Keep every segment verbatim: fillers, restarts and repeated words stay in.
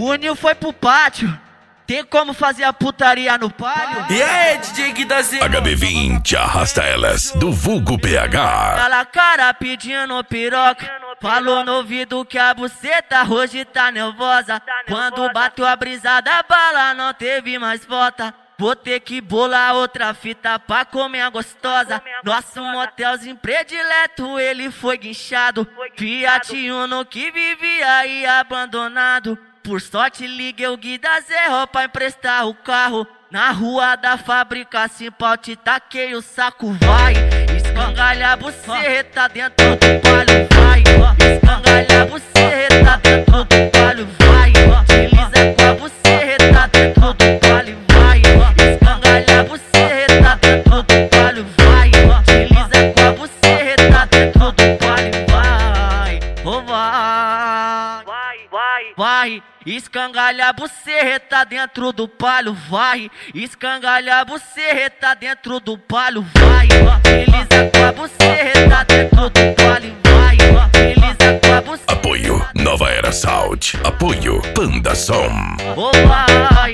O Nil foi pro pátio. Tem como fazer a putaria no palio? E aí, D J Gui da Z? H B vinte arrasta elas do vulgo P H. Ela cara pedindo piroca, falou no ouvido que a buceta hoje tá nervosa. Quando bateu a brisa da bala não teve mais volta. Vou ter que bolar outra fita pra comer a gostosa. Nosso motelzinho predileto ele foi guinchado. Fiat Uno que vivia aí abandonado. Por sorte liguei o Gui da Zerro pra emprestar o carro. Na rua da fábrica Simpal te taquei o saco, vai. Escangalha a buceta dentro do palio, vai. Escangalha a buceta dentro do palio, vai. Desliza com a buceta dentro do palio, vai. Escangalha a buceta dentro do palio, vai. Desliza com a buceta dentro do palio, vai. Oh, vai. Vai, escangalha a buceta dentro do palio, vai. Escangalha a buceta dentro do palio, vai. Desliza com a buceta dentro do palio, vai. Desliza com a buceta. Apoio Nova Era Sound. Apoio Panda Som. Oh, vai.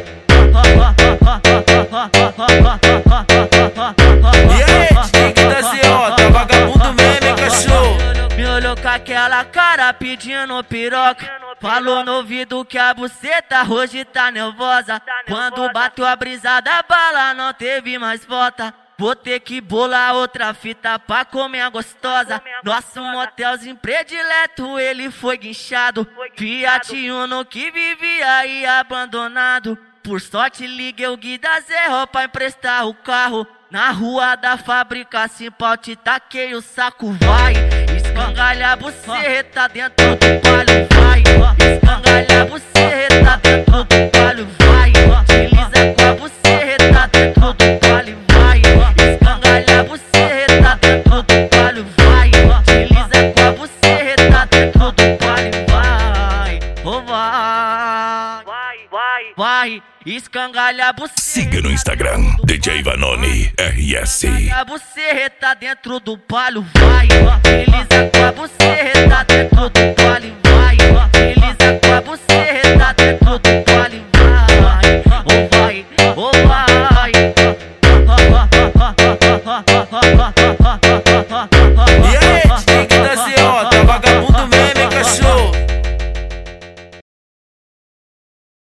E aí, D J Gui da Z, ó, tá vagabundo mesmo, hein, cachorro? Me olhou com aquela cara pedindo piroca. Falou no ouvido que a buceta hoje tá nervosa. Quando bateu a brisa da bala não teve mais volta. Vou ter que bolar outra fita pra comer a gostosa. Nosso motelzinho predileto ele foi guinchado. Fiat Uno que vivia aí abandonado. Por sorte liguei o Gui da Zerro pra emprestar o carro. Na rua da fábrica Simpal te taquei o saco, vai. Escangalha a buceta dentro do palio, vai. Escangalha a buceta dentro do palio, vai. Desliza com a buceta dentro do palio, vai. Escangalha a buceta dentro do palio, vai. Desliza com a buceta dentro do palio, vai. Oh, vai. Vai, escangalha a buceta. Siga no Instagram, D J Vanoni R S. A buceta dentro do palio, vai. Desliza com a buceta dentro do palio, vai. Desliza com a buceta dentro do palio, vai. Oh, vai, oh, vai.